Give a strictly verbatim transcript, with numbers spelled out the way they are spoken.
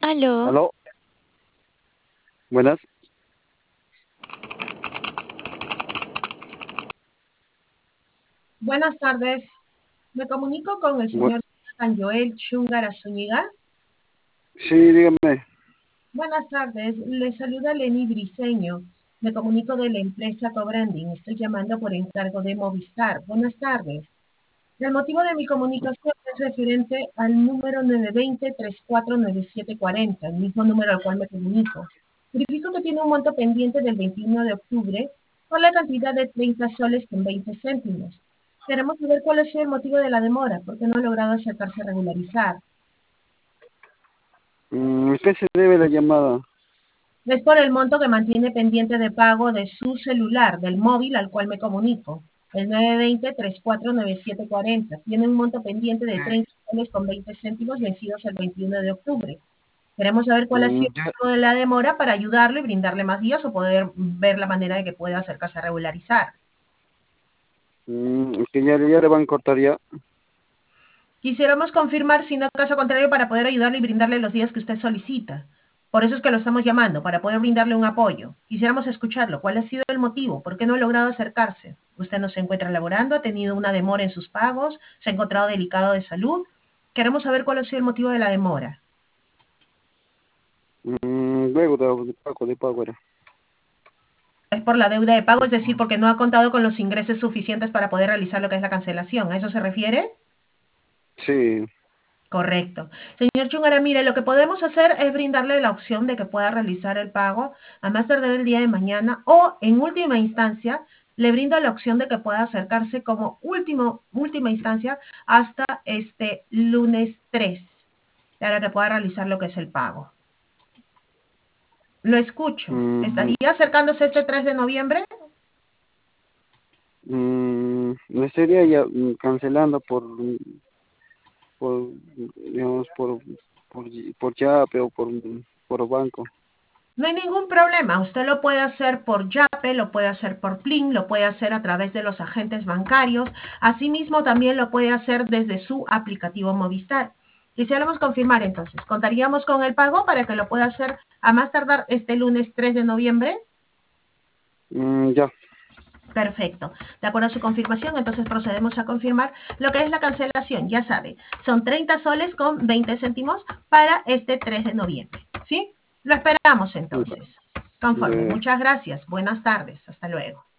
Aló, Aló, buenas. Buenas tardes. Me comunico con el Bu- señor Joel Chungara Zúñiga. sí, dígame. Buenas tardes. Le saluda Lenny Briceño. Me comunico de la empresa Cobranding. Estoy llamando por encargo de Movistar. Buenas tardes. El motivo de mi comunicación es referente al número nueve dos cero, tres cuatro nueve siete cuatro cero, el mismo número al cual me comunico. Verifico que tiene un monto pendiente del veintiuno de octubre por la cantidad de treinta soles con veinte céntimos. Queremos saber cuál ha sido el motivo de la demora, porque no ha logrado acercarse a regularizar. Mm, ¿a qué se debe la llamada? Es por el monto que mantiene pendiente de pago de su celular, del móvil al cual me comunico. El nueve dos cero, tres cuatro nueve siete cuatro cero. Tiene un monto pendiente de treinta soles con veinte céntimos vencidos el veintiuno de octubre. Queremos saber cuál ha Mm, sido el ya, motivo de la demora para ayudarle y brindarle más días o poder ver la manera de que pueda acercarse a regularizar. mm, es que ya, ya le van a cortar ya. Quisiéramos confirmar, si no caso contrario, para poder ayudarle y brindarle los días que usted solicita. Por eso es que lo estamos llamando, para poder brindarle un apoyo. Quisiéramos escucharlo. ¿Cuál ha sido el motivo? ¿Por qué no ha logrado acercarse? ¿Usted no se encuentra laborando? ¿Ha tenido una demora en sus pagos? ¿Se ha encontrado delicado de salud? Queremos saber cuál ha sido el motivo de la demora. Mm, luego de, de pago, de pago era. Es por la deuda de pago, es decir, porque no ha contado con los ingresos suficientes para poder realizar lo que es la cancelación. ¿A eso se refiere? Sí. Correcto. Señor Chungara, mire, lo que podemos hacer es brindarle la opción de que pueda realizar el pago a más tardar el día de mañana o, en última instancia, le brinda la opción de que pueda acercarse como último, última instancia hasta este lunes tres para que pueda realizar lo que es el pago. Lo escucho. Mm, ¿Estaría acercándose este tres de noviembre? mm, me estaría ya mm, cancelando por, mm, por, digamos, por, por, por Yape o por, por banco. No hay ningún problema. Usted lo puede hacer por Yape, lo puede hacer por Plin, lo puede hacer a través de los agentes bancarios. Asimismo, también lo puede hacer desde su aplicativo Movistar. Quisiéramos confirmar entonces, ¿contaríamos con el pago para que lo pueda hacer a más tardar este lunes tres de noviembre? Mm, ya, Perfecto. De acuerdo a su confirmación, entonces procedemos a confirmar lo que es la cancelación. Ya sabe, son treinta soles con veinte céntimos para este tres de noviembre. ¿Sí? Lo esperamos ya, entonces. Conforme. ya. Muchas gracias. Buenas tardes. Hasta luego.